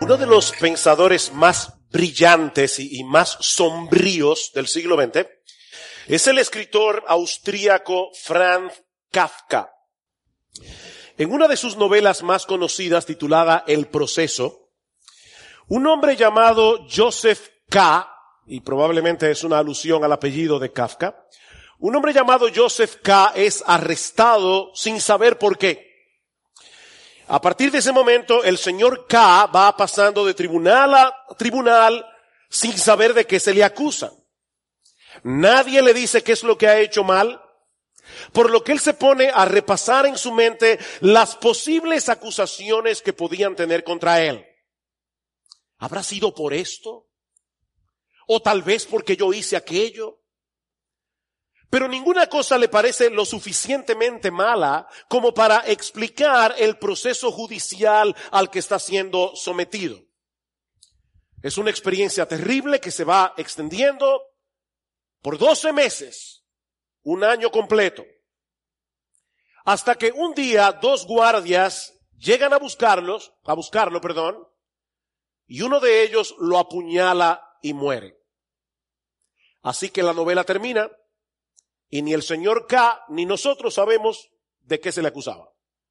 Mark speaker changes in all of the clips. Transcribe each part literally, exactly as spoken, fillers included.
Speaker 1: Uno de los pensadores más brillantes y, y más sombríos del siglo veinte es el escritor austríaco Franz Kafka. En una de sus novelas más conocidas, titulada El proceso, un hombre llamado Joseph K., y probablemente es una alusión al apellido de Kafka, un hombre llamado Joseph K. es arrestado sin saber por qué. A partir de ese momento, el señor K. va pasando de tribunal a tribunal sin saber de qué se le acusa. Nadie le dice qué es lo que ha hecho mal, por lo que él se pone a repasar en su mente las posibles acusaciones que podían tener contra él. ¿Habrá sido por esto? ¿O tal vez porque yo hice aquello? Pero ninguna cosa le parece lo suficientemente mala como para explicar el proceso judicial al que está siendo sometido. Es una experiencia terrible que se va extendiendo por doce meses, un año completo, hasta que un día dos guardias llegan a buscarlos, a buscarlo, perdón, y uno de ellos lo apuñala y muere. Así que la novela termina. Y ni el señor K ni nosotros sabemos de qué se le acusaba.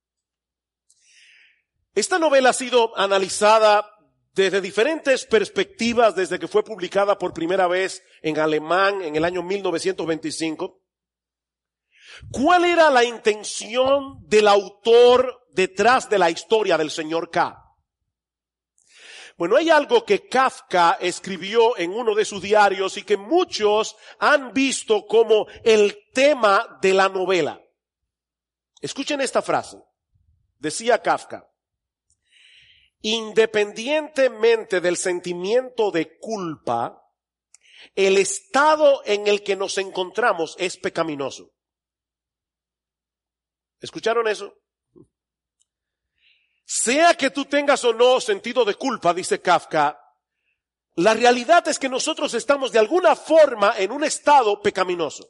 Speaker 1: Esta novela ha sido analizada desde diferentes perspectivas desde que fue publicada por primera vez en alemán en el año mil novecientos veinticinco. ¿Cuál era la intención del autor detrás de la historia del señor K? Bueno, hay algo que Kafka escribió en uno de sus diarios y que muchos han visto como el tema de la novela. Escuchen esta frase. Decía Kafka: independientemente del sentimiento de culpa, el estado en el que nos encontramos es pecaminoso. ¿Escucharon eso? Sea que tú tengas o no sentido de culpa, dice Kafka, la realidad es que nosotros estamos de alguna forma en un estado pecaminoso.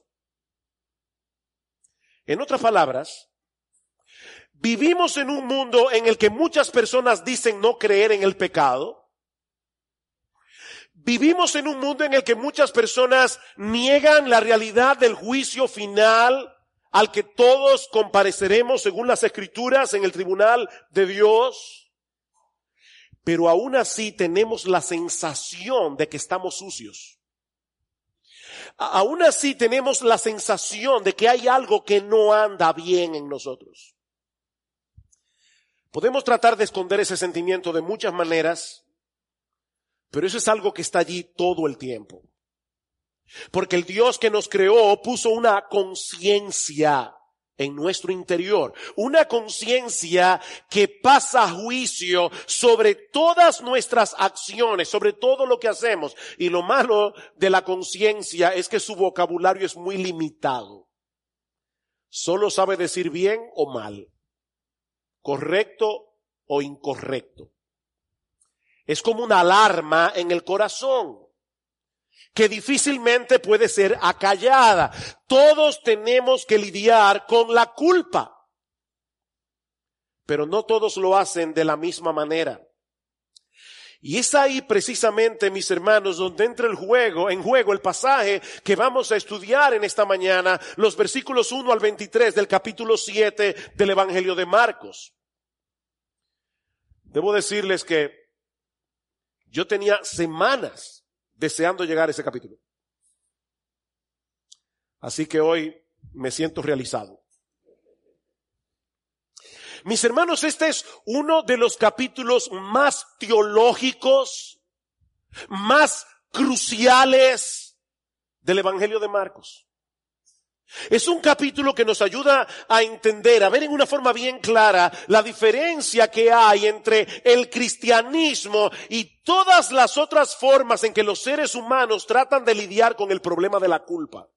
Speaker 1: En otras palabras, vivimos en un mundo en el que muchas personas dicen no creer en el pecado. Vivimos en un mundo en el que muchas personas niegan la realidad del juicio final al que todos compareceremos según las Escrituras en el tribunal de Dios. Pero aún así tenemos la sensación de que estamos sucios. Aún así tenemos la sensación de que hay algo que no anda bien en nosotros. Podemos tratar de esconder ese sentimiento de muchas maneras, pero eso es algo que está allí todo el tiempo. Porque el Dios que nos creó puso una conciencia en nuestro interior, una conciencia que pasa juicio sobre todas nuestras acciones, sobre todo lo que hacemos. Y lo malo de la conciencia es que su vocabulario es muy limitado. Solo sabe decir bien o mal, correcto o incorrecto. Es como una alarma en el corazón que difícilmente puede ser acallada. Todos tenemos que lidiar con la culpa, pero no todos lo hacen de la misma manera. Y es ahí precisamente, mis hermanos, donde entra el juego, en juego el pasaje que vamos a estudiar en esta mañana, los versículos uno al veintitrés del capítulo siete del Evangelio de Marcos. Debo decirles que yo tenía semanas deseando llegar a ese capítulo. Así que hoy me siento realizado. Mis hermanos, este es uno de los capítulos más teológicos, más cruciales del Evangelio de Marcos. Es un capítulo que nos ayuda a entender, a ver en una forma bien clara la diferencia que hay entre el cristianismo y todas las otras formas en que los seres humanos tratan de lidiar con el problema de la culpa.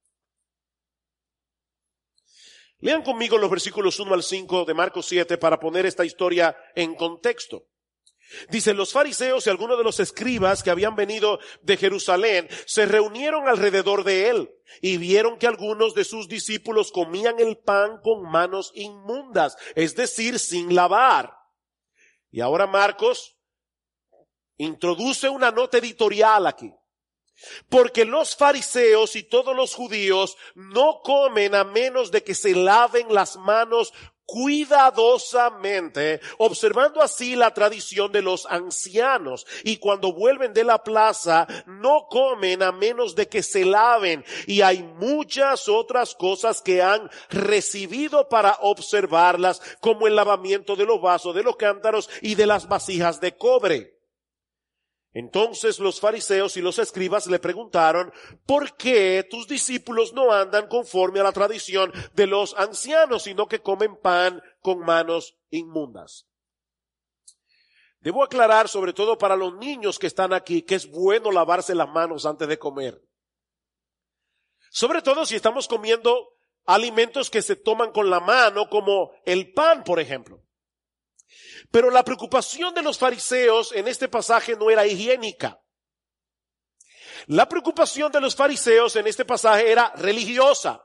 Speaker 1: Lean conmigo los versículos uno al cinco de Marcos siete para poner esta historia en contexto. Dice, los fariseos y algunos de los escribas que habían venido de Jerusalén se reunieron alrededor de él y vieron que algunos de sus discípulos comían el pan con manos inmundas, es decir, sin lavar. Y ahora Marcos introduce una nota editorial aquí. Porque los fariseos y todos los judíos no comen a menos de que se laven las manos cuidadosamente, observando así la tradición de los ancianos. Y cuando vuelven de la plaza, no comen a menos de que se laven. Y hay muchas otras cosas que han recibido para observarlas, como el lavamiento de los vasos, de los cántaros y de las vasijas de cobre. Entonces los fariseos y los escribas le preguntaron, ¿por qué tus discípulos no andan conforme a la tradición de los ancianos, sino que comen pan con manos inmundas? Debo aclarar, sobre todo para los niños que están aquí, que es bueno lavarse las manos antes de comer. Sobre todo si estamos comiendo alimentos que se toman con la mano, como el pan, por ejemplo. Pero la preocupación de los fariseos en este pasaje no era higiénica. La preocupación de los fariseos en este pasaje era religiosa.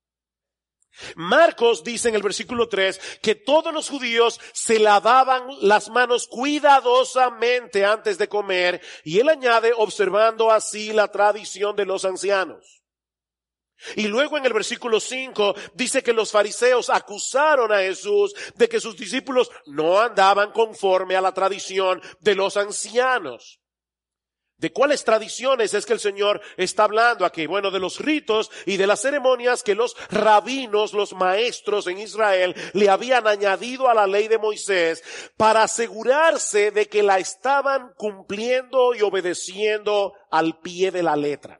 Speaker 1: Marcos dice en el versículo tres que todos los judíos se lavaban las manos cuidadosamente antes de comer, y él añade, observando así la tradición de los ancianos. Y luego en el versículo cinco dice que los fariseos acusaron a Jesús de que sus discípulos no andaban conforme a la tradición de los ancianos. ¿De cuáles tradiciones es que el Señor está hablando aquí? Bueno, de los ritos y de las ceremonias que los rabinos, los maestros en Israel, le habían añadido a la ley de Moisés para asegurarse de que la estaban cumpliendo y obedeciendo al pie de la letra.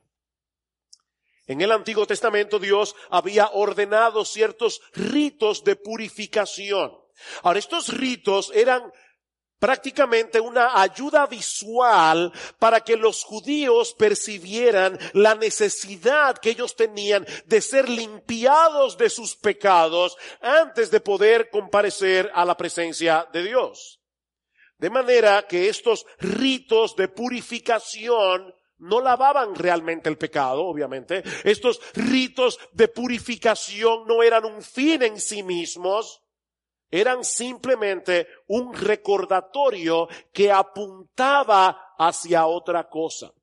Speaker 1: En el Antiguo Testamento Dios había ordenado ciertos ritos de purificación. Ahora, estos ritos eran prácticamente una ayuda visual para que los judíos percibieran la necesidad que ellos tenían de ser limpiados de sus pecados antes de poder comparecer a la presencia de Dios. De manera que estos ritos de purificación no lavaban realmente el pecado, obviamente. Estos ritos de purificación no eran un fin en sí mismos, eran simplemente un recordatorio que apuntaba hacia otra cosa.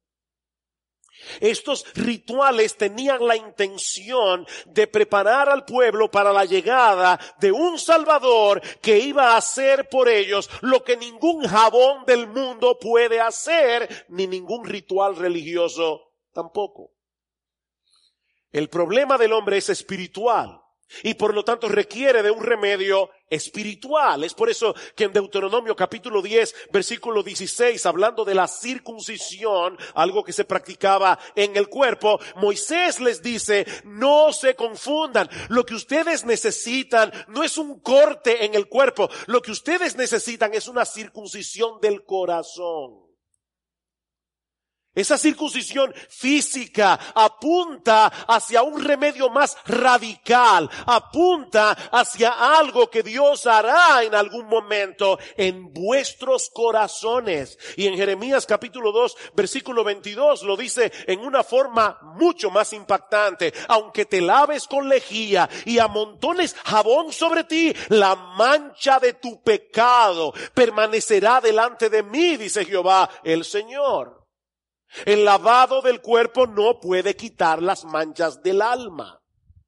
Speaker 1: Estos rituales tenían la intención de preparar al pueblo para la llegada de un Salvador que iba a hacer por ellos lo que ningún jabón del mundo puede hacer, ni ningún ritual religioso tampoco. El problema del hombre es espiritual y por lo tanto requiere de un remedio espiritual. Es por eso que en Deuteronomio capítulo diez, versículo dieciséis, hablando de la circuncisión, algo que se practicaba en el cuerpo, Moisés les dice, no se confundan, lo que ustedes necesitan no es un corte en el cuerpo, lo que ustedes necesitan es una circuncisión del corazón. Esa circuncisión física apunta hacia un remedio más radical, apunta hacia algo que Dios hará en algún momento en vuestros corazones. Y en Jeremías capítulo dos, versículo veintidós lo dice en una forma mucho más impactante. Aunque te laves con lejía y amontones jabón sobre ti, la mancha de tu pecado permanecerá delante de mí, dice Jehová el Señor. El lavado del cuerpo no puede quitar las manchas del alma.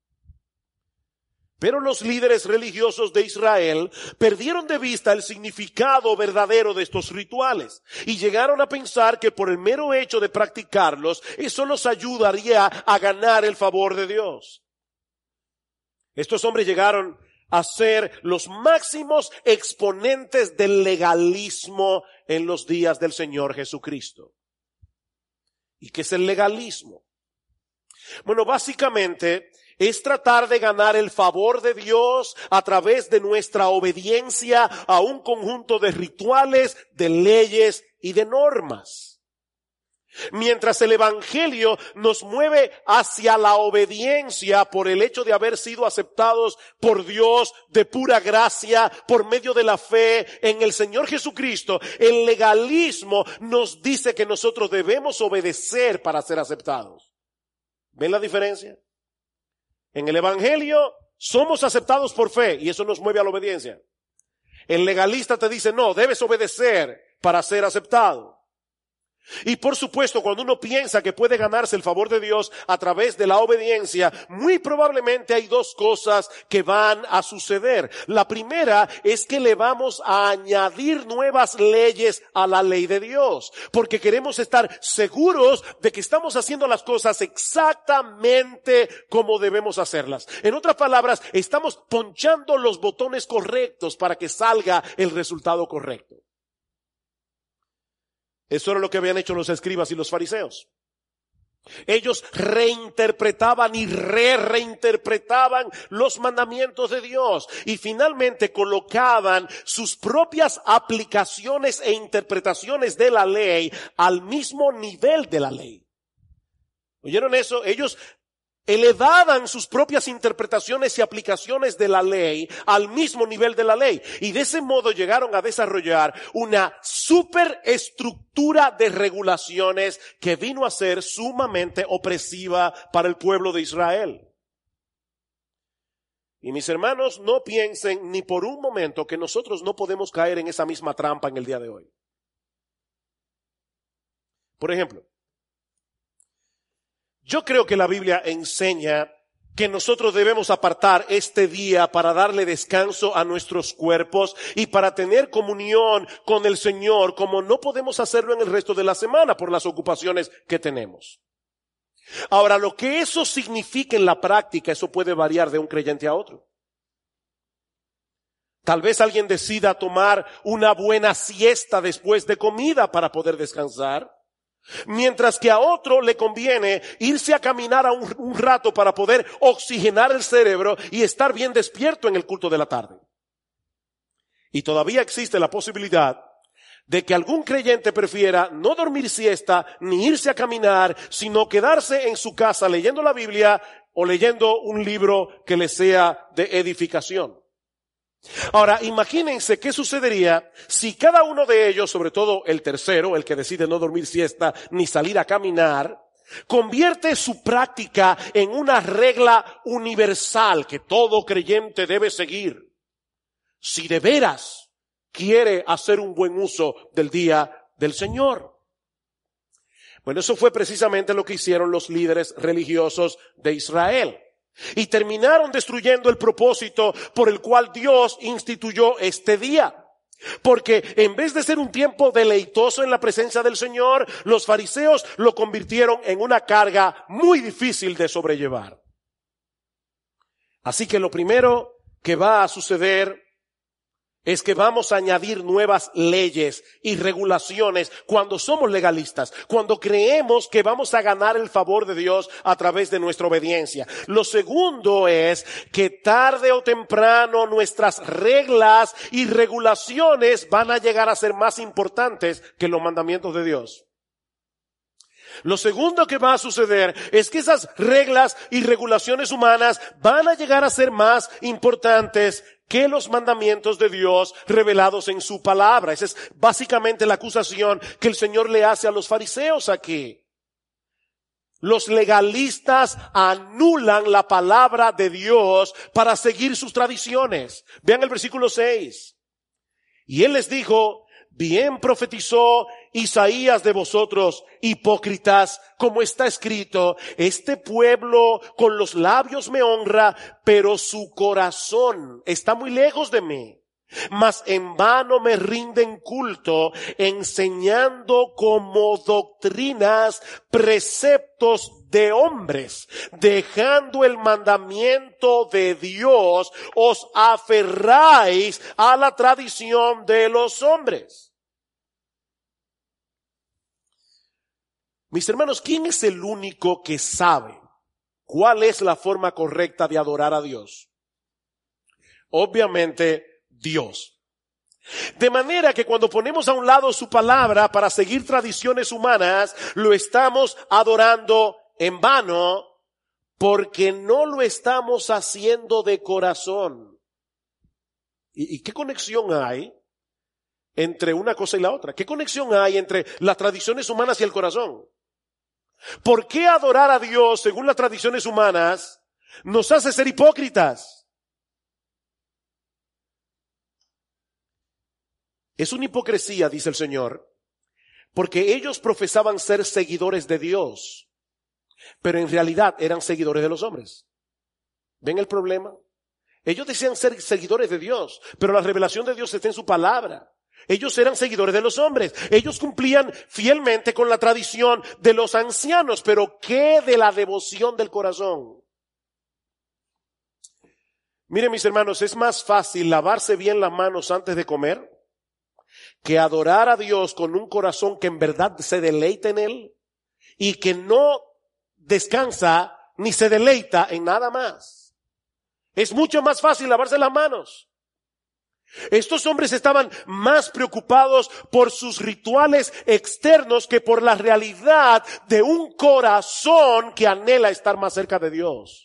Speaker 1: Pero los líderes religiosos de Israel perdieron de vista el significado verdadero de estos rituales y llegaron a pensar que por el mero hecho de practicarlos, eso los ayudaría a ganar el favor de Dios. Estos hombres llegaron a ser los máximos exponentes del legalismo en los días del Señor Jesucristo. ¿Y qué es el legalismo? Bueno, básicamente es tratar de ganar el favor de Dios a través de nuestra obediencia a un conjunto de rituales, de leyes y de normas. Mientras el evangelio nos mueve hacia la obediencia por el hecho de haber sido aceptados por Dios de pura gracia por medio de la fe en el Señor Jesucristo, el legalismo nos dice que nosotros debemos obedecer para ser aceptados. ¿Ven la diferencia? En el evangelio somos aceptados por fe y eso nos mueve a la obediencia. El legalista te dice, no, debes obedecer para ser aceptado. Y por supuesto, cuando uno piensa que puede ganarse el favor de Dios a través de la obediencia, muy probablemente hay dos cosas que van a suceder. La primera es que le vamos a añadir nuevas leyes a la ley de Dios, porque queremos estar seguros de que estamos haciendo las cosas exactamente como debemos hacerlas. En otras palabras, estamos ponchando los botones correctos para que salga el resultado correcto. Eso era lo que habían hecho los escribas y los fariseos. Ellos reinterpretaban y re-reinterpretaban los mandamientos de Dios y finalmente colocaban sus propias aplicaciones e interpretaciones de la ley al mismo nivel de la ley. ¿Oyeron eso? Ellos elevaban sus propias interpretaciones y aplicaciones de la ley al mismo nivel de la ley. Y de ese modo llegaron a desarrollar una superestructura de regulaciones que vino a ser sumamente opresiva para el pueblo de Israel. Y mis hermanos, no piensen ni por un momento que nosotros no podemos caer en esa misma trampa en el día de hoy. Por ejemplo, yo creo que la Biblia enseña que nosotros debemos apartar este día para darle descanso a nuestros cuerpos y para tener comunión con el Señor, como no podemos hacerlo en el resto de la semana por las ocupaciones que tenemos. Ahora, lo que eso significa en la práctica, eso puede variar de un creyente a otro. Tal vez alguien decida tomar una buena siesta después de comida para poder descansar, mientras que a otro le conviene irse a caminar a un, un rato para poder oxigenar el cerebro y estar bien despierto en el culto de la tarde. Y todavía existe la posibilidad de que algún creyente prefiera no dormir siesta ni irse a caminar, sino quedarse en su casa leyendo la Biblia o leyendo un libro que le sea de edificación. Ahora, imagínense qué sucedería si cada uno de ellos, sobre todo el tercero, el que decide no dormir siesta ni salir a caminar, convierte su práctica en una regla universal que todo creyente debe seguir. Si de veras quiere hacer un buen uso del día del Señor. Bueno, eso fue precisamente lo que hicieron los líderes religiosos de Israel. Y terminaron destruyendo el propósito por el cual Dios instituyó este día. Porque en vez de ser un tiempo deleitoso en la presencia del Señor, los fariseos lo convirtieron en una carga muy difícil de sobrellevar. Así que lo primero que va a suceder es que vamos a añadir nuevas leyes y regulaciones cuando somos legalistas, cuando creemos que vamos a ganar el favor de Dios a través de nuestra obediencia. Lo segundo es que tarde o temprano nuestras reglas y regulaciones van a llegar a ser más importantes que los mandamientos de Dios. Lo segundo que va a suceder es que esas reglas y regulaciones humanas van a llegar a ser más importantes que los mandamientos de Dios revelados en su palabra. Esa es básicamente la acusación que el Señor le hace a los fariseos aquí. Los legalistas anulan la palabra de Dios para seguir sus tradiciones. Vean el versículo seis. Y Él les dijo: bien profetizó Isaías de vosotros, hipócritas, como está escrito: este pueblo con los labios me honra, pero su corazón está muy lejos de mí. Mas en vano me rinden culto, enseñando como doctrinas preceptos de hombres. Dejando el mandamiento de Dios, os aferráis a la tradición de los hombres. Mis hermanos, ¿quién es el único que sabe cuál es la forma correcta de adorar a Dios? Obviamente, Dios. De manera que cuando ponemos a un lado su palabra para seguir tradiciones humanas, lo estamos adorando en vano porque no lo estamos haciendo de corazón. ¿Y, y qué conexión hay entre una cosa y la otra? ¿Qué conexión hay entre las tradiciones humanas y el corazón? ¿Por qué adorar a Dios según las tradiciones humanas nos hace ser hipócritas? Es una hipocresía, dice el Señor, Porque ellos profesaban ser seguidores de Dios, pero en realidad eran seguidores de los hombres. ¿Ven el problema? Ellos decían ser seguidores de Dios, pero la revelación de Dios está en su palabra. Ellos eran seguidores de los hombres. Ellos cumplían fielmente con la tradición de los ancianos, pero ¿qué de la devoción del corazón? Miren, mis hermanos, es más fácil lavarse bien las manos antes de comer que adorar a Dios con un corazón que en verdad se deleita en Él y que no descansa ni se deleita en nada más. Es mucho más fácil lavarse las manos. Estos hombres estaban más preocupados por sus rituales externos que por la realidad de un corazón que anhela estar más cerca de Dios.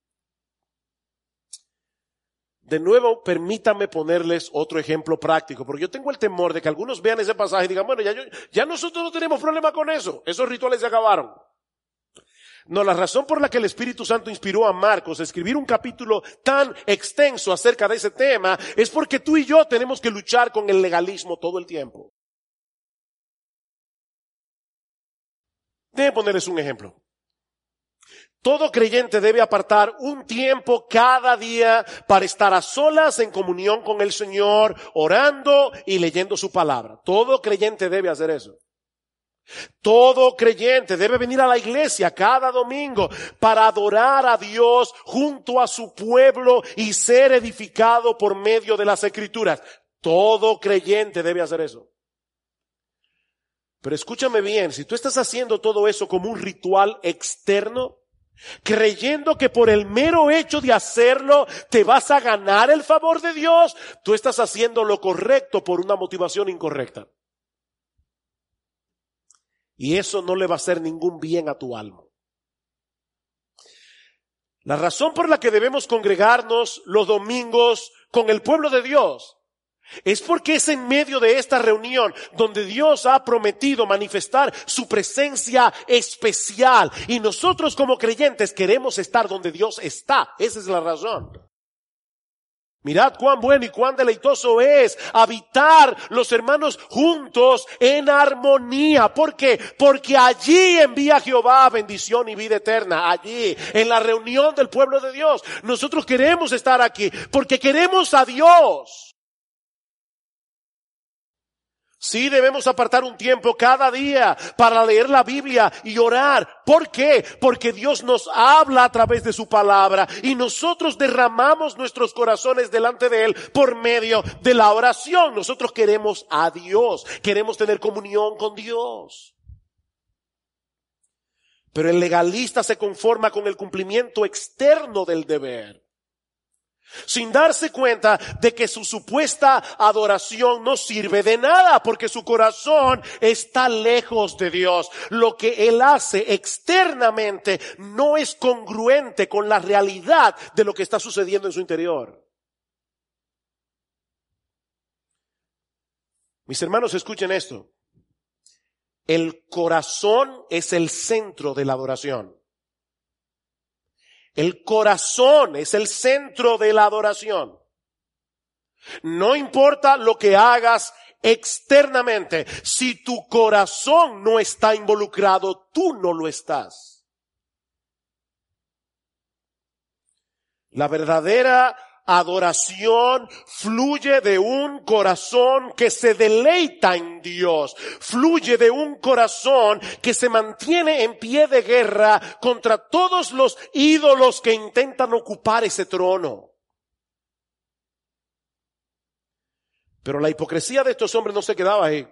Speaker 1: De nuevo, permítanme ponerles otro ejemplo práctico, porque yo tengo el temor de que algunos vean ese pasaje y digan, bueno, ya, yo, ya nosotros no tenemos problema con eso, esos rituales se acabaron. No, la razón por la que el Espíritu Santo inspiró a Marcos a escribir un capítulo tan extenso acerca de ese tema es porque tú y yo tenemos que luchar con el legalismo todo el tiempo. Déjenme ponerles un ejemplo. Todo creyente debe apartar un tiempo cada día para estar a solas en comunión con el Señor, orando y leyendo su palabra. Todo creyente debe hacer eso. Todo creyente debe venir a la iglesia cada domingo para adorar a Dios junto a su pueblo y ser edificado por medio de las Escrituras. Todo creyente debe hacer eso. Pero escúchame bien, si tú estás haciendo todo eso como un ritual externo, creyendo que por el mero hecho de hacerlo te vas a ganar el favor de Dios, tú estás haciendo lo correcto por una motivación incorrecta. Y eso no le va a hacer ningún bien a tu alma. La razón por la que debemos congregarnos los domingos con el pueblo de Dios es porque es en medio de esta reunión donde Dios ha prometido manifestar su presencia especial. Y nosotros como creyentes queremos estar donde Dios está. Esa es la razón. Mirad cuán bueno y cuán deleitoso es habitar los hermanos juntos en armonía. ¿Por qué? Porque allí envía Jehová bendición y vida eterna. Allí, en la reunión del pueblo de Dios. Nosotros queremos estar aquí porque queremos a Dios. Sí, debemos apartar un tiempo cada día para leer la Biblia y orar. ¿Por qué? Porque Dios nos habla a través de su palabra y nosotros derramamos nuestros corazones delante de Él por medio de la oración. Nosotros queremos a Dios, queremos tener comunión con Dios. Pero el legalista se conforma con el cumplimiento externo del deber, sin darse cuenta de que su supuesta adoración no sirve de nada porque su corazón está lejos de Dios. Lo que él hace externamente no es congruente con la realidad de lo que está sucediendo en su interior. Mis hermanos, escuchen esto. El corazón es el centro de la adoración. El corazón es el centro de la adoración. No importa lo que hagas externamente, si tu corazón no está involucrado, tú no lo estás. La verdadera adoración fluye de un corazón que se deleita en Dios. Fluye de un corazón que se mantiene en pie de guerra contra todos los ídolos que intentan ocupar ese trono. Pero la hipocresía de estos hombres no se quedaba ahí.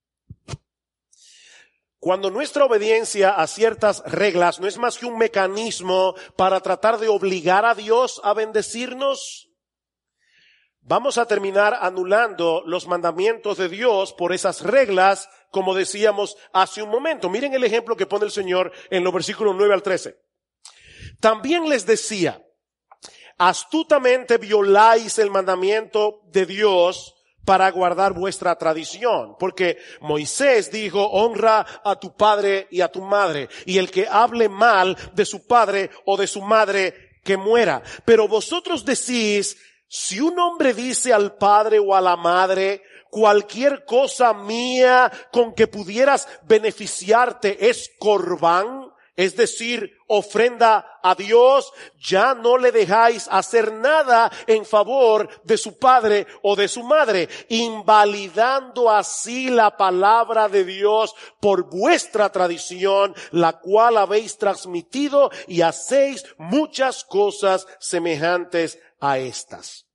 Speaker 1: Cuando nuestra obediencia a ciertas reglas no es más que un mecanismo para tratar de obligar a Dios a bendecirnos, vamos a terminar anulando los mandamientos de Dios por esas reglas, como decíamos hace un momento. Miren el ejemplo que pone el Señor en los versículos nueve al trece. También les decía, astutamente violáis el mandamiento de Dios para guardar vuestra tradición, porque Moisés dijo, honra a tu padre y a tu madre, y el que hable mal de su padre o de su madre, que muera. Pero vosotros decís, si un hombre dice al padre o a la madre, cualquier cosa mía con que pudieras beneficiarte es corbán, es decir, ofrenda a Dios, ya no le dejáis hacer nada en favor de su padre o de su madre, invalidando así la palabra de Dios por vuestra tradición, la cual habéis transmitido, y hacéis muchas cosas semejantes a estas.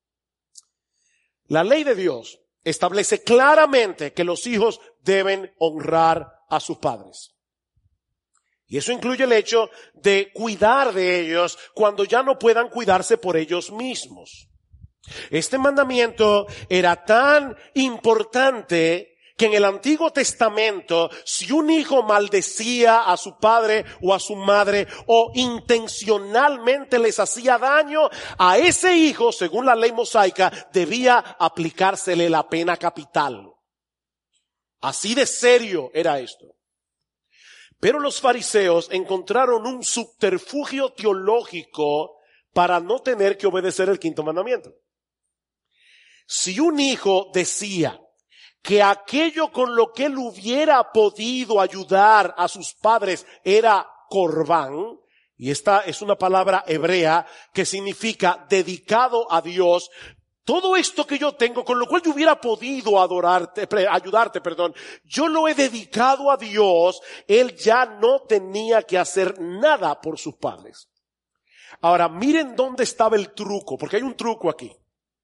Speaker 1: La ley de Dios establece claramente que los hijos deben honrar a sus padres. Y eso incluye el hecho de cuidar de ellos cuando ya no puedan cuidarse por ellos mismos. Este mandamiento era tan importante que en el Antiguo Testamento, si un hijo maldecía a su padre o a su madre o intencionalmente les hacía daño, a ese hijo, según la ley mosaica, debía aplicársele la pena capital. Así de serio era esto. Pero los fariseos encontraron un subterfugio teológico para no tener que obedecer el quinto mandamiento. Si un hijo decía que aquello con lo que él hubiera podido ayudar a sus padres era corbán, y esta es una palabra hebrea que significa dedicado a Dios, todo esto que yo tengo, con lo cual yo hubiera podido adorarte, ayudarte, perdón, yo lo he dedicado a Dios, él ya no tenía que hacer nada por sus padres. Ahora, miren dónde estaba el truco, porque hay un truco aquí.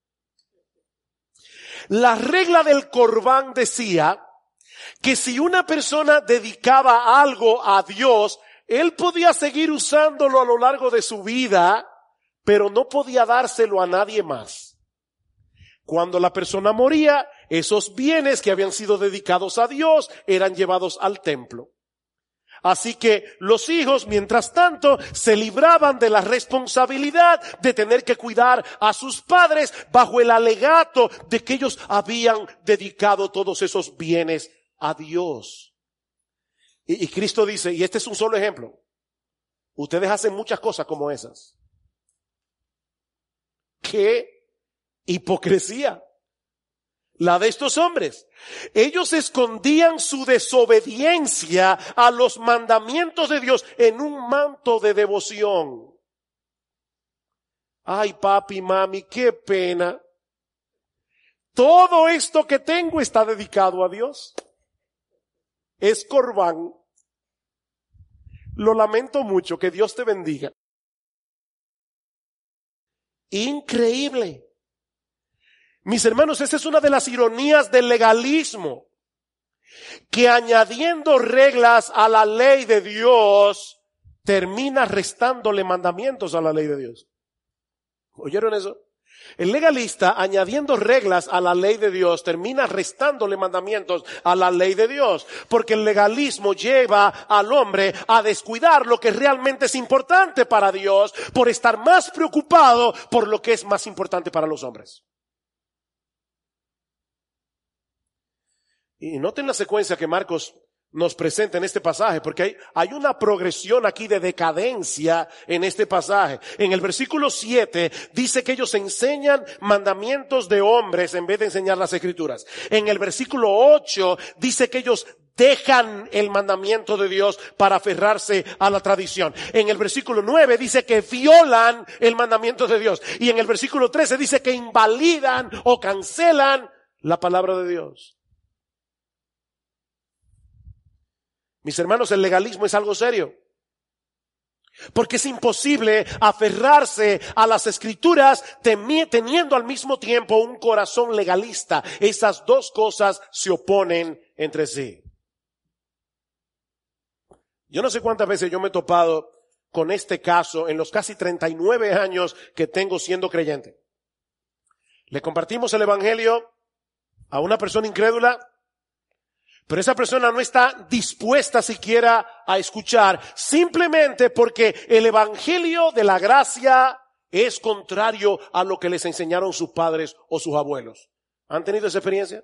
Speaker 1: La regla del corbán decía que si una persona dedicaba algo a Dios, él podía seguir usándolo a lo largo de su vida, pero no podía dárselo a nadie más. Cuando la persona moría, esos bienes que habían sido dedicados a Dios eran llevados al templo. Así que los hijos, mientras tanto, se libraban de la responsabilidad de tener que cuidar a sus padres bajo el alegato de que ellos habían dedicado todos esos bienes a Dios. Y, y Cristo dice, y este es un solo ejemplo, ustedes hacen muchas cosas como esas. ¿Qué hipocresía la de estos hombres? Ellos escondían su desobediencia a los mandamientos de Dios en un manto de devoción. Ay, papi, mami, qué pena. Todo esto que tengo está dedicado a Dios. Es corbán. Lo lamento mucho, que Dios te bendiga. Increíble. Mis hermanos, esa es una de las ironías del legalismo, que añadiendo reglas a la ley de Dios, termina restándole mandamientos a la ley de Dios. ¿Oyeron eso? El legalista, añadiendo reglas a la ley de Dios, termina restándole mandamientos a la ley de Dios, porque el legalismo lleva al hombre a descuidar lo que realmente es importante para Dios, por estar más preocupado por lo que es más importante para los hombres. Y noten la secuencia que Marcos nos presenta en este pasaje, porque hay, hay una progresión aquí de decadencia en este pasaje. En el versículo siete dice que ellos enseñan mandamientos de hombres en vez de enseñar las escrituras. En el versículo ocho dice que ellos dejan el mandamiento de Dios para aferrarse a la tradición. En el versículo nueve dice que violan el mandamiento de Dios. Y en el versículo trece dice que invalidan o cancelan la palabra de Dios. Mis hermanos, el legalismo es algo serio, porque es imposible aferrarse a las escrituras teniendo al mismo tiempo un corazón legalista. Esas dos cosas se oponen entre sí. Yo no sé cuántas veces yo me he topado con este caso en los casi treinta y nueve años que tengo siendo creyente. Le compartimos el evangelio a una persona incrédula, pero esa persona no está dispuesta siquiera a escuchar, simplemente porque el evangelio de la gracia es contrario a lo que les enseñaron sus padres o sus abuelos. ¿Han tenido esa experiencia?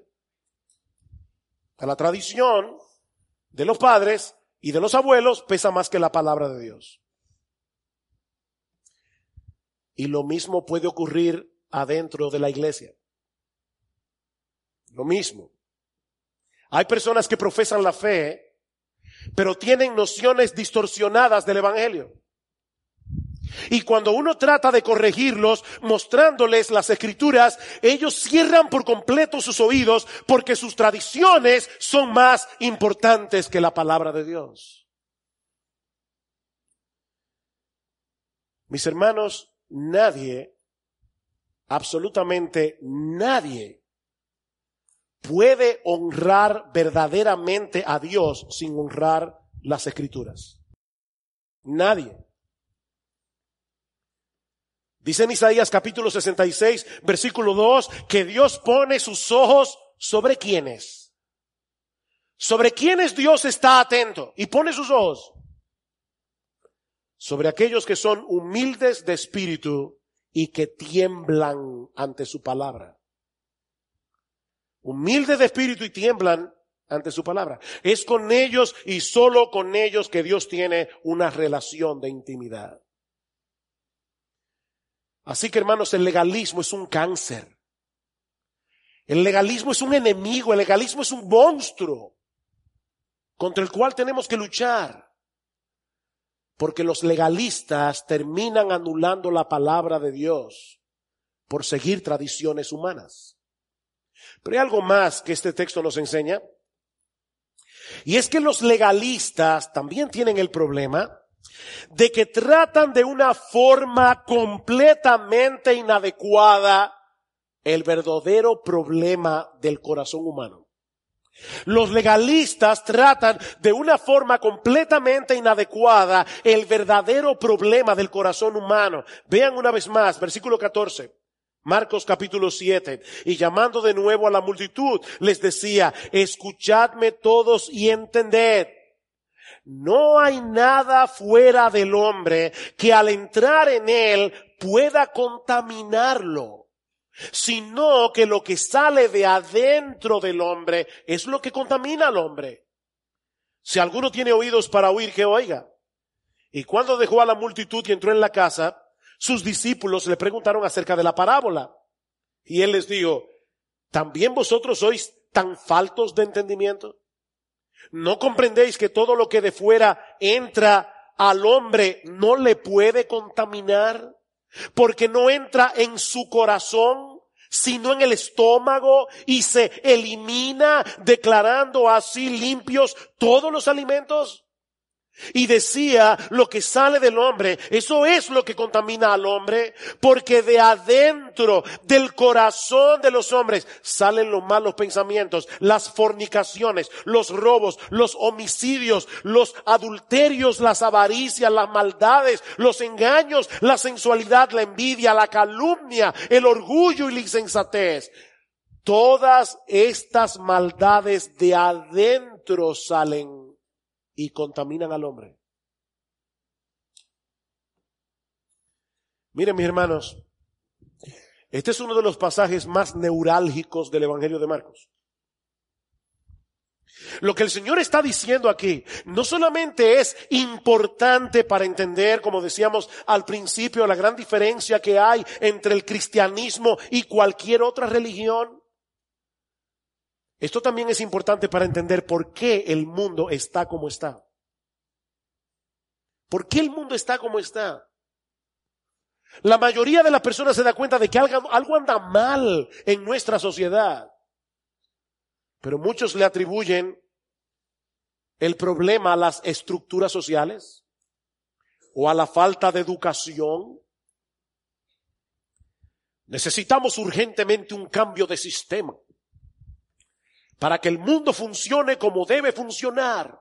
Speaker 1: La tradición de los padres y de los abuelos pesa más que la palabra de Dios. Y lo mismo puede ocurrir adentro de la iglesia. Lo mismo. Hay personas que profesan la fe, pero tienen nociones distorsionadas del evangelio. Y cuando uno trata de corregirlos, mostrándoles las escrituras, ellos cierran por completo sus oídos porque sus tradiciones son más importantes que la palabra de Dios. Mis hermanos, nadie, absolutamente nadie, puede honrar verdaderamente a Dios sin honrar las escrituras. Nadie. Dice en Isaías capítulo sesenta y seis, versículo dos, que Dios pone sus ojos sobre quiénes. ¿Sobre quiénes Dios está atento? Y pone sus ojos sobre aquellos que son humildes de espíritu y que tiemblan ante su palabra. Humildes de espíritu y tiemblan ante su palabra. Es con ellos y solo con ellos que Dios tiene una relación de intimidad. Así que, hermanos, el legalismo es un cáncer. El legalismo es un enemigo, el legalismo es un monstruo contra el cual tenemos que luchar. Porque los legalistas terminan anulando la palabra de Dios por seguir tradiciones humanas. Pero hay algo más que este texto nos enseña. Y es que los legalistas también tienen el problema de que tratan de una forma completamente inadecuada el verdadero problema del corazón humano. Los legalistas tratan de una forma completamente inadecuada el verdadero problema del corazón humano. Vean una vez más, versículo catorce. Marcos capítulo siete, y llamando de nuevo a la multitud, les decía, escuchadme todos y entended. No hay nada fuera del hombre que al entrar en él pueda contaminarlo, sino que lo que sale de adentro del hombre es lo que contamina al hombre. Si alguno tiene oídos para oír, que oiga. Y cuando dejó a la multitud y entró en la casa, sus discípulos le preguntaron acerca de la parábola. Y él les dijo, ¿también vosotros sois tan faltos de entendimiento? ¿No comprendéis que todo lo que de fuera entra al hombre no le puede contaminar? Porque no entra en su corazón, sino en el estómago y se elimina, declarando así limpios todos los alimentos. Y decía, lo que sale del hombre, eso es lo que contamina al hombre, porque de adentro del corazón de los hombres salen los malos pensamientos, las fornicaciones, los robos, los homicidios, los adulterios, las avaricias, las maldades, los engaños, la sensualidad, la envidia, la calumnia, el orgullo y la insensatez. Todas estas maldades de adentro salen y contaminan al hombre. Miren, mis hermanos, este es uno de los pasajes más neurálgicos del Evangelio de Marcos. Lo que el Señor está diciendo aquí no solamente es importante para entender, como decíamos al principio, la gran diferencia que hay entre el cristianismo y cualquier otra religión. Esto también es importante para entender por qué el mundo está como está. ¿Por qué el mundo está como está? La mayoría de las personas se da cuenta de que algo, algo anda mal en nuestra sociedad. Pero muchos le atribuyen el problema a las estructuras sociales o a la falta de educación. Necesitamos urgentemente un cambio de sistema para que el mundo funcione como debe funcionar.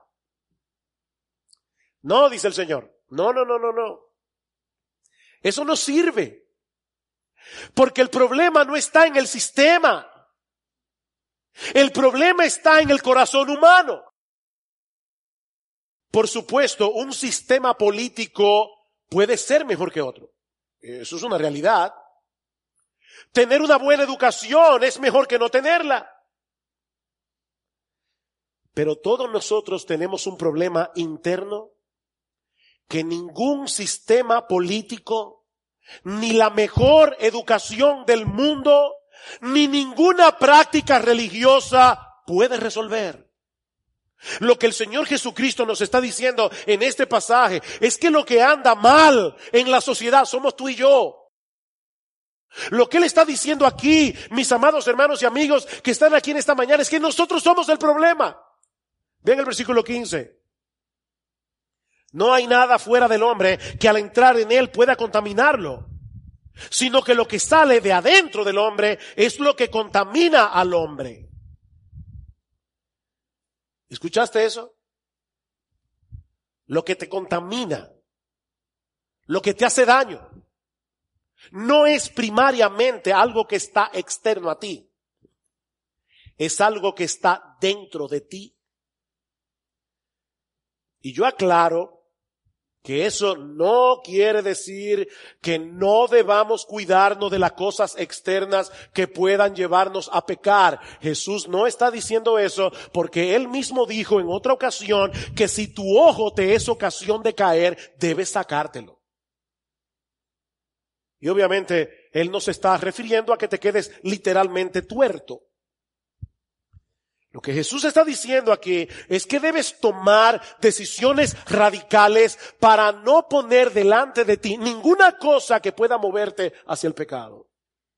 Speaker 1: No, dice el Señor. No, no, no, no, no. Eso no sirve. Porque el problema no está en el sistema. El problema está en el corazón humano. Por supuesto, un sistema político puede ser mejor que otro. Eso es una realidad. Tener una buena educación es mejor que no tenerla. Pero todos nosotros tenemos un problema interno que ningún sistema político ni la mejor educación del mundo ni ninguna práctica religiosa puede resolver. Lo que el Señor Jesucristo nos está diciendo en este pasaje es que lo que anda mal en la sociedad somos tú y yo. Lo que Él está diciendo aquí, mis amados hermanos y amigos que están aquí en esta mañana, es que nosotros somos el problema. Vean el versículo quince. No hay nada fuera del hombre que al entrar en él pueda contaminarlo, sino que lo que sale de adentro del hombre es lo que contamina al hombre. ¿Escuchaste eso? Lo que te contamina, lo que te hace daño, no es primariamente algo que está externo a ti. Es algo que está dentro de ti. Y yo aclaro que eso no quiere decir que no debamos cuidarnos de las cosas externas que puedan llevarnos a pecar. Jesús no está diciendo eso porque Él mismo dijo en otra ocasión que si tu ojo te es ocasión de caer, debes sacártelo. Y obviamente Él no se está refiriendo a que te quedes literalmente tuerto. Lo que Jesús está diciendo aquí es que debes tomar decisiones radicales para no poner delante de ti ninguna cosa que pueda moverte hacia el pecado.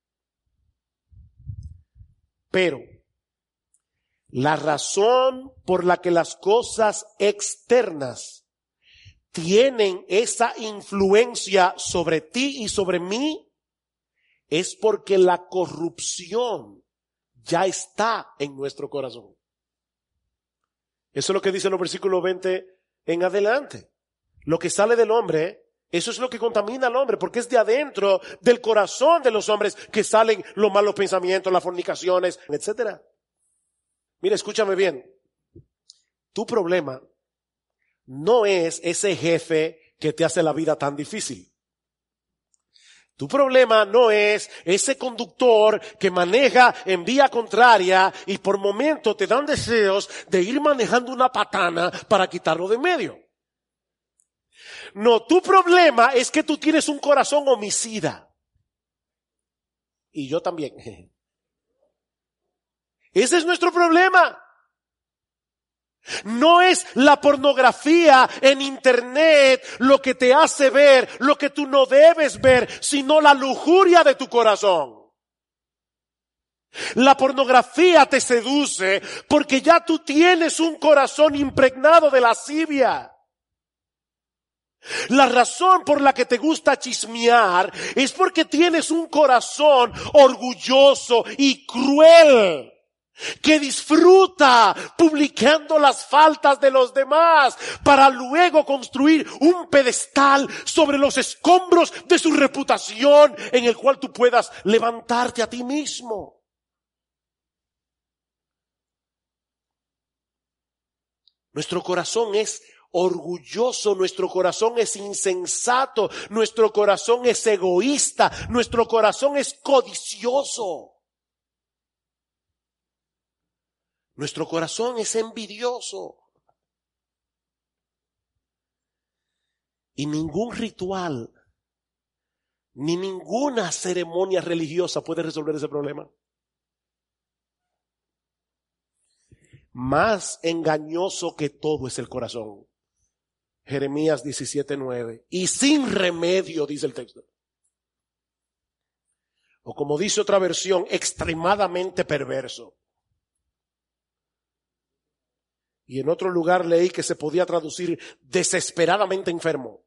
Speaker 1: Pero la razón por la que las cosas externas tienen esa influencia sobre ti y sobre mí es porque la corrupción ya está en nuestro corazón. Eso es lo que dice en los versículos veinte en adelante. Lo que sale del hombre, eso es lo que contamina al hombre, porque es de adentro del corazón de los hombres que salen los malos pensamientos, las fornicaciones, etcétera. Mira, escúchame bien. Tu problema no es ese jefe que te hace la vida tan difícil. Tu problema no es ese conductor que maneja en vía contraria y por momento te dan deseos de ir manejando una patana para quitarlo de en medio. No, tu problema es que tú tienes un corazón homicida. Y yo también. Ese es nuestro problema. No es la pornografía en internet lo que te hace ver lo que tú no debes ver, sino la lujuria de tu corazón. La pornografía te seduce porque ya tú tienes un corazón impregnado de lascivia. La razón por la que te gusta chismear es porque tienes un corazón orgulloso y cruel, que disfruta publicando las faltas de los demás para luego construir un pedestal sobre los escombros de su reputación en el cual tú puedas levantarte a ti mismo. Nuestro corazón es orgulloso, nuestro corazón es insensato, nuestro corazón es egoísta, nuestro corazón es codicioso. Nuestro corazón es envidioso. Y ningún ritual, ni ninguna ceremonia religiosa puede resolver ese problema. Más engañoso que todo es el corazón. Jeremías diecisiete nueve. Y sin remedio, dice el texto. O como dice otra versión, extremadamente perverso. Y en otro lugar leí que se podía traducir desesperadamente enfermo.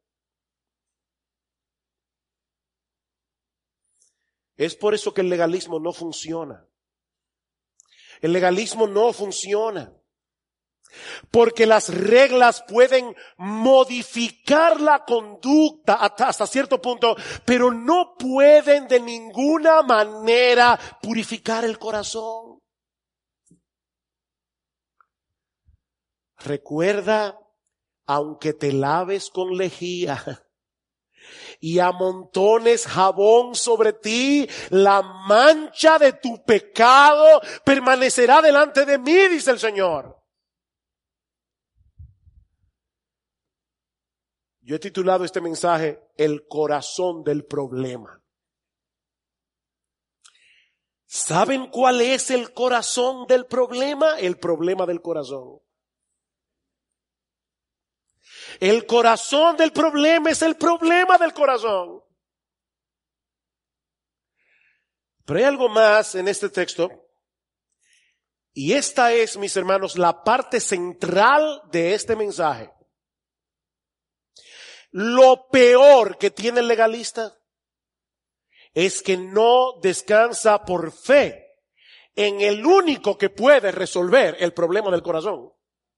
Speaker 1: Es por eso que el legalismo no funciona. El legalismo no funciona. Porque las reglas pueden modificar la conducta hasta, hasta cierto punto, pero no pueden de ninguna manera purificar el corazón. Recuerda, aunque te laves con lejía y amontones jabón sobre ti, la mancha de tu pecado permanecerá delante de mí, dice el Señor. Yo he titulado este mensaje, El corazón del problema. ¿Saben cuál es el corazón del problema? El problema del corazón. El corazón del problema es el problema del corazón. Pero hay algo más en este texto. Y esta es, mis hermanos, la parte central de este mensaje. Lo peor que tiene el legalista es que no descansa por fe en el único que puede resolver el problema del corazón.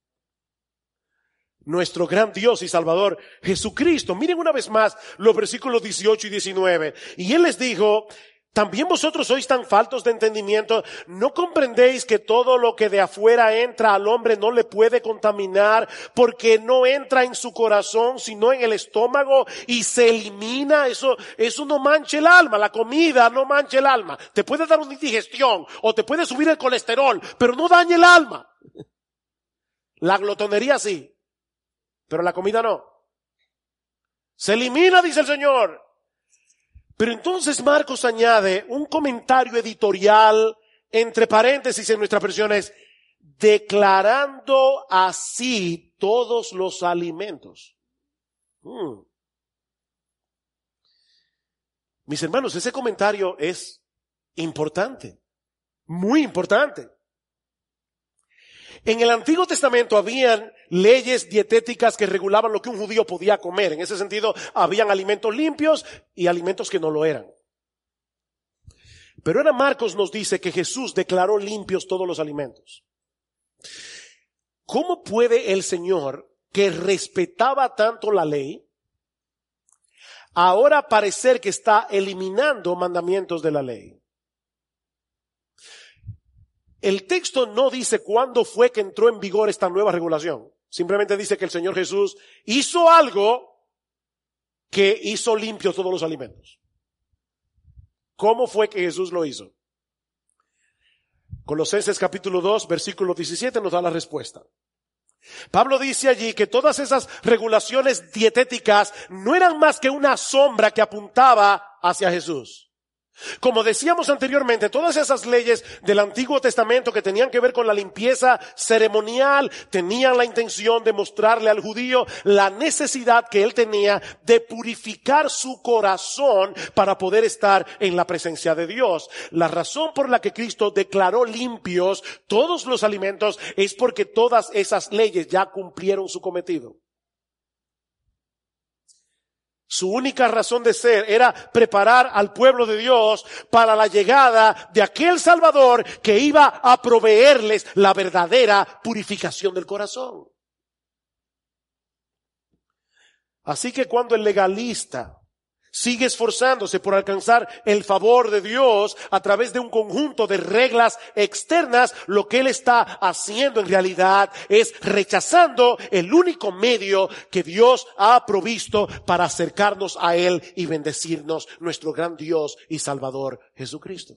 Speaker 1: Nuestro gran Dios y Salvador Jesucristo. Miren una vez más los versículos dieciocho y diecinueve. Y Él les dijo: ¿también vosotros sois tan faltos de entendimiento? ¿No comprendéis que todo lo que de afuera entra al hombre no le puede contaminar, porque no entra en su corazón, sino en el estómago y se elimina? Eso, eso no mancha el alma. La comida no mancha el alma. Te puede dar una indigestión o te puede subir el colesterol, pero no daña el alma. La glotonería sí, pero la comida no. Se elimina, dice el Señor. Pero entonces Marcos añade un comentario editorial, entre paréntesis en nuestras versiones, declarando así todos los alimentos. Hmm. Mis hermanos, ese comentario es importante, muy importante. En el Antiguo Testamento habían leyes dietéticas que regulaban lo que un judío podía comer. En ese sentido, habían alimentos limpios y alimentos que no lo eran. Pero ahora Marcos nos dice que Jesús declaró limpios todos los alimentos. ¿Cómo puede el Señor, que respetaba tanto la ley, ahora parecer que está eliminando mandamientos de la ley? El texto no dice cuándo fue que entró en vigor esta nueva regulación. Simplemente dice que el Señor Jesús hizo algo que hizo limpios todos los alimentos. ¿Cómo fue que Jesús lo hizo? Colosenses capítulo dos, versículo diecisiete nos da la respuesta. Pablo dice allí que todas esas regulaciones dietéticas no eran más que una sombra que apuntaba hacia Jesús. Como decíamos anteriormente, todas esas leyes del Antiguo Testamento que tenían que ver con la limpieza ceremonial tenían la intención de mostrarle al judío la necesidad que él tenía de purificar su corazón para poder estar en la presencia de Dios. La razón por la que Cristo declaró limpios todos los alimentos es porque todas esas leyes ya cumplieron su cometido. Su única razón de ser era preparar al pueblo de Dios para la llegada de aquel Salvador que iba a proveerles la verdadera purificación del corazón. Así que cuando el legalista sigue esforzándose por alcanzar el favor de Dios a través de un conjunto de reglas externas, lo que él está haciendo en realidad es rechazando el único medio que Dios ha provisto para acercarnos a Él y bendecirnos, nuestro gran Dios y Salvador Jesucristo.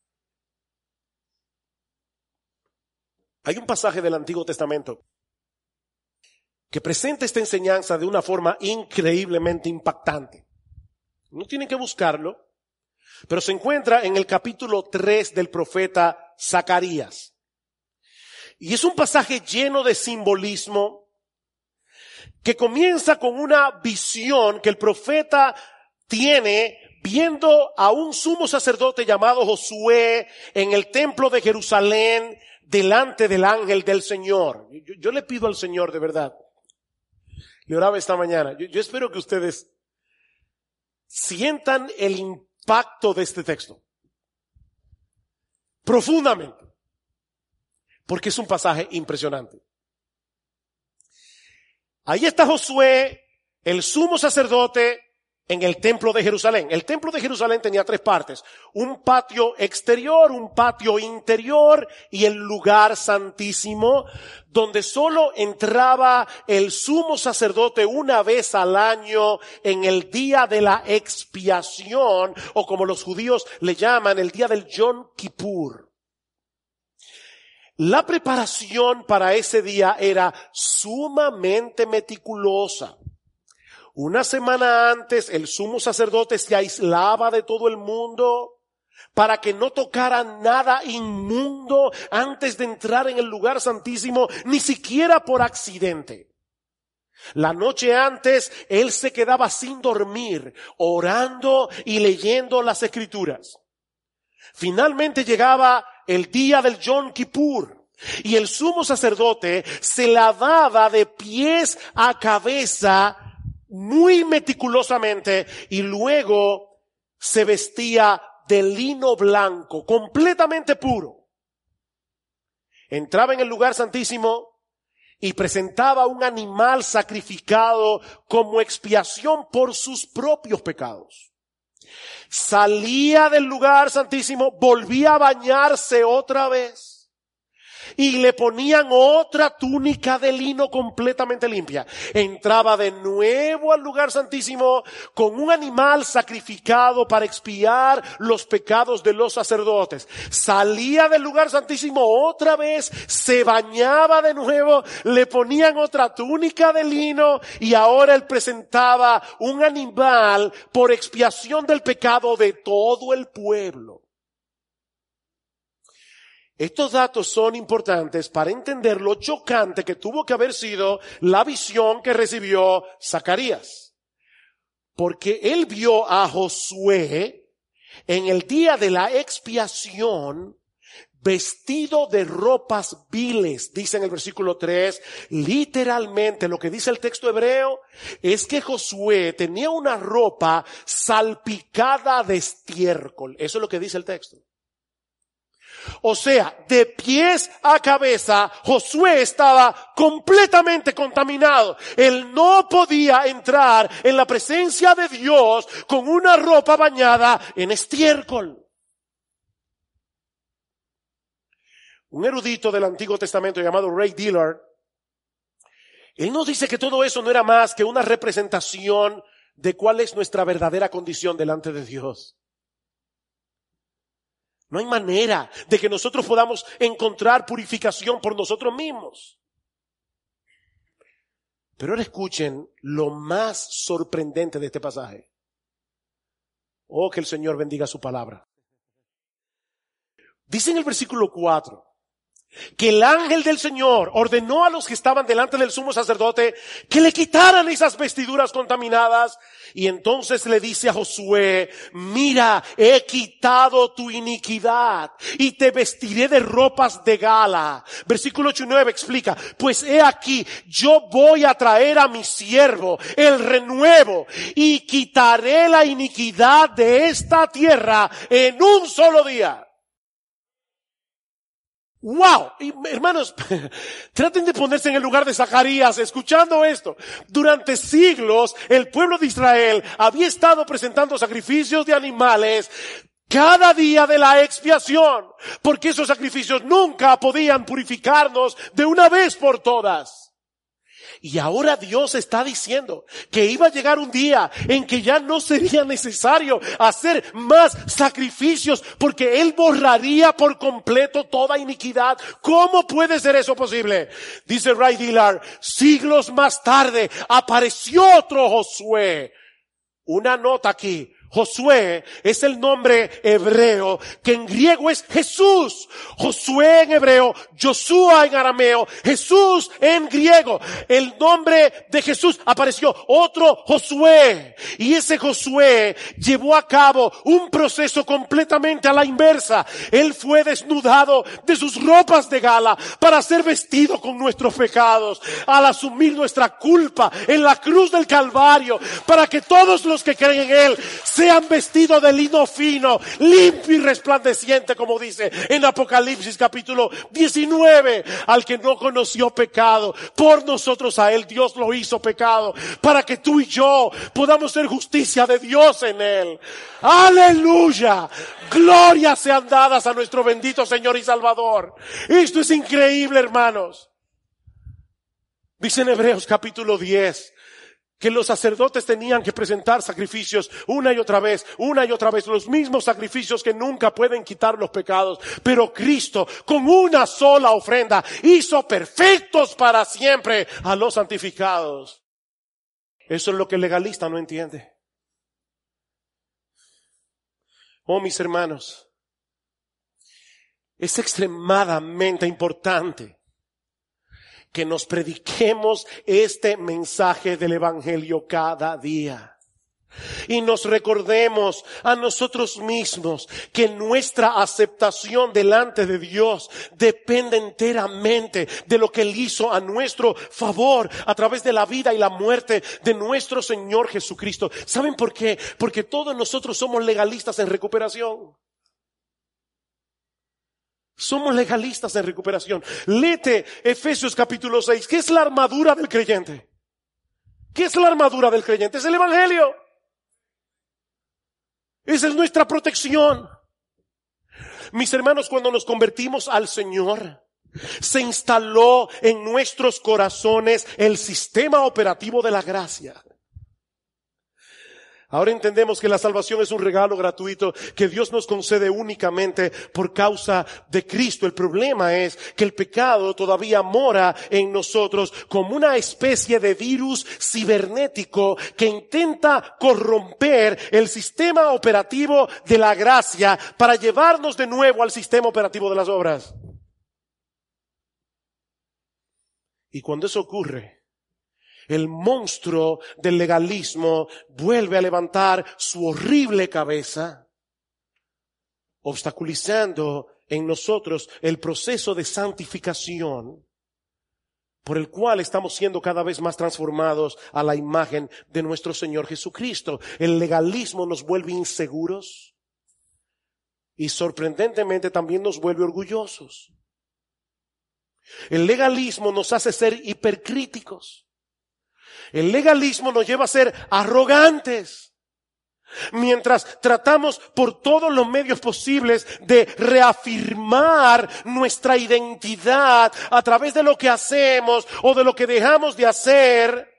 Speaker 1: Hay un pasaje del Antiguo Testamento que presenta esta enseñanza de una forma increíblemente impactante. No tienen que buscarlo, pero se encuentra en el capítulo tres del profeta Zacarías. Y es un pasaje lleno de simbolismo que comienza con una visión que el profeta tiene viendo a un sumo sacerdote llamado Josué en el templo de Jerusalén delante del ángel del Señor. Yo, yo le pido al Señor de verdad, le oraba esta mañana, yo, yo espero que ustedes sientan el impacto de este texto profundamente, porque es un pasaje impresionante. Ahí está Josué, el sumo sacerdote, en el templo de Jerusalén. El templo de Jerusalén tenía tres partes: un patio exterior, un patio interior y el lugar santísimo, donde solo entraba el sumo sacerdote una vez al año en el día de la expiación, o como los judíos le llaman, el día del Yom Kippur. La preparación para ese día era sumamente meticulosa. Una semana antes, el sumo sacerdote se aislaba de todo el mundo, para que no tocaran nada inmundo antes de entrar en el lugar santísimo, ni siquiera por accidente. La noche antes, él se quedaba sin dormir, orando y leyendo las Escrituras. Finalmente llegaba el día del Yom Kippur, y el sumo sacerdote se lavaba de pies a cabeza muy meticulosamente, y luego se vestía de lino blanco, completamente puro. Entraba en el lugar santísimo y presentaba un animal sacrificado como expiación por sus propios pecados. Salía del lugar santísimo, volvía a bañarse otra vez y le ponían otra túnica de lino completamente limpia. Entraba de nuevo al lugar santísimo con un animal sacrificado para expiar los pecados de los sacerdotes. Salía del lugar santísimo otra vez, se bañaba de nuevo, le ponían otra túnica de lino y ahora él presentaba un animal por expiación del pecado de todo el pueblo. Estos datos son importantes para entender lo chocante que tuvo que haber sido la visión que recibió Zacarías. Porque él vio a Josué en el día de la expiación vestido de ropas viles, dice en el versículo tres. Literalmente lo que dice el texto hebreo es que Josué tenía una ropa salpicada de estiércol. Eso es lo que dice el texto. O sea, de pies a cabeza, Josué estaba completamente contaminado. Él no podía entrar en la presencia de Dios con una ropa bañada en estiércol. Un erudito del Antiguo Testamento llamado Ray Dillard, él nos dice que todo eso no era más que una representación de cuál es nuestra verdadera condición delante de Dios. No hay manera de que nosotros podamos encontrar purificación por nosotros mismos. Pero ahora escuchen lo más sorprendente de este pasaje. Oh, que el Señor bendiga su palabra. Dice en el versículo cuatro que el ángel del Señor ordenó a los que estaban delante del sumo sacerdote que le quitaran esas vestiduras contaminadas, y entonces le dice a Josué: mira, he quitado tu iniquidad y te vestiré de ropas de gala. Versículo ocho y nueve explica: pues he aquí, yo voy a traer a mi siervo el renuevo y quitaré la iniquidad de esta tierra en un solo día. ¡Wow! Y, hermanos, traten de ponerse en el lugar de Zacarías escuchando esto. Durante siglos, el pueblo de Israel había estado presentando sacrificios de animales cada día de la expiación, porque esos sacrificios nunca podían purificarnos de una vez por todas. Y ahora Dios está diciendo que iba a llegar un día en que ya no sería necesario hacer más sacrificios, porque Él borraría por completo toda iniquidad. ¿Cómo puede ser eso posible? Dice Ray Dillard: siglos más tarde apareció otro Josué. Una nota aquí: Josué es el nombre hebreo que en griego es Jesús. Josué en hebreo, Joshua en arameo, Jesús en griego. El nombre de Jesús apareció otro Josué. Y ese Josué llevó a cabo un proceso completamente a la inversa. Él fue desnudado de sus ropas de gala para ser vestido con nuestros pecados, al asumir nuestra culpa en la cruz del Calvario, para que todos los que creen en Él sean vestidos de lino fino, limpio y resplandeciente, como dice en Apocalipsis capítulo diecinueve. Al que no conoció pecado, por nosotros a Él Dios lo hizo pecado, para que tú y yo podamos ser justicia de Dios en Él. ¡Aleluya! Glorias sean dadas a nuestro bendito Señor y Salvador. Esto es increíble, hermanos. Dice en Hebreos capítulo diez que los sacerdotes tenían que presentar sacrificios una y otra vez, una y otra vez, los mismos sacrificios que nunca pueden quitar los pecados. Pero Cristo, con una sola ofrenda, hizo perfectos para siempre a los santificados. Eso es lo que el legalista no entiende. Oh, mis hermanos, Es extremadamente importante que nos prediquemos este mensaje del Evangelio cada día. Y nos recordemos a nosotros mismos que nuestra aceptación delante de Dios depende enteramente de lo que Él hizo a nuestro favor a través de la vida y la muerte de nuestro Señor Jesucristo. ¿Saben por qué? Porque todos nosotros somos legalistas en recuperación. Somos legalistas en recuperación. Léete Efesios capítulo seis. ¿Qué es la armadura del creyente? ¿Qué es la armadura del creyente? Es el Evangelio. Esa es nuestra protección. Mis hermanos, cuando nos convertimos al Señor, se instaló en nuestros corazones el sistema operativo de la gracia. Ahora entendemos que la salvación es un regalo gratuito que Dios nos concede únicamente por causa de Cristo. El problema es que el pecado todavía mora en nosotros como una especie de virus cibernético que intenta corromper el sistema operativo de la gracia para llevarnos de nuevo al sistema operativo de las obras. Y cuando eso ocurre, el monstruo del legalismo vuelve a levantar su horrible cabeza, obstaculizando en nosotros el proceso de santificación por el cual estamos siendo cada vez más transformados a la imagen de nuestro Señor Jesucristo. El legalismo nos vuelve inseguros y sorprendentemente también nos vuelve orgullosos. El legalismo nos hace ser hipercríticos. El legalismo nos lleva a ser arrogantes, mientras tratamos por todos los medios posibles de reafirmar nuestra identidad a través de lo que hacemos o de lo que dejamos de hacer.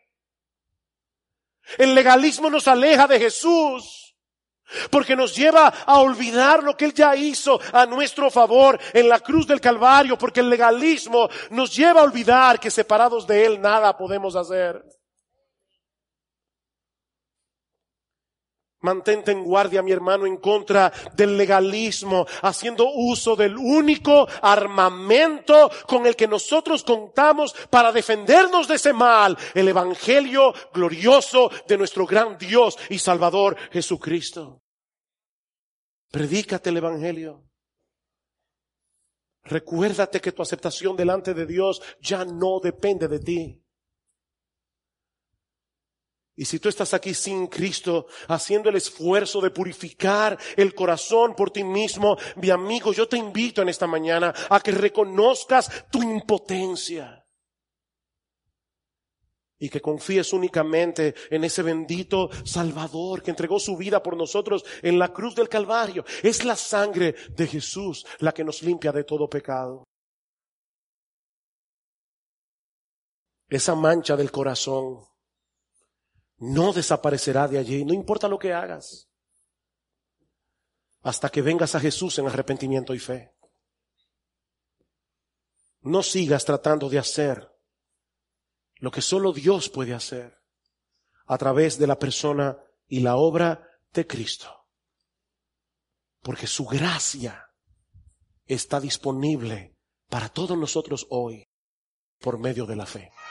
Speaker 1: El legalismo nos aleja de Jesús, porque nos lleva a olvidar lo que Él ya hizo a nuestro favor en la cruz del Calvario, porque el legalismo nos lleva a olvidar que separados de Él nada podemos hacer. Mantente en guardia, mi hermano, en contra del legalismo, haciendo uso del único armamento con el que nosotros contamos para defendernos de ese mal, el Evangelio glorioso de nuestro gran Dios y Salvador Jesucristo. Predícate el Evangelio. Recuérdate que tu aceptación delante de Dios ya no depende de ti. Y si tú estás aquí sin Cristo, haciendo el esfuerzo de purificar el corazón por ti mismo, mi amigo, yo te invito en esta mañana a que reconozcas tu impotencia y que confíes únicamente en ese bendito Salvador que entregó su vida por nosotros en la cruz del Calvario. Es la sangre de Jesús la que nos limpia de todo pecado. Esa mancha del corazón no desaparecerá de allí, no importa lo que hagas, hasta que vengas a Jesús en arrepentimiento y fe. No sigas tratando de hacer lo que solo Dios puede hacer a través de la persona y la obra de Cristo, porque su gracia está disponible para todos nosotros hoy por medio de la fe.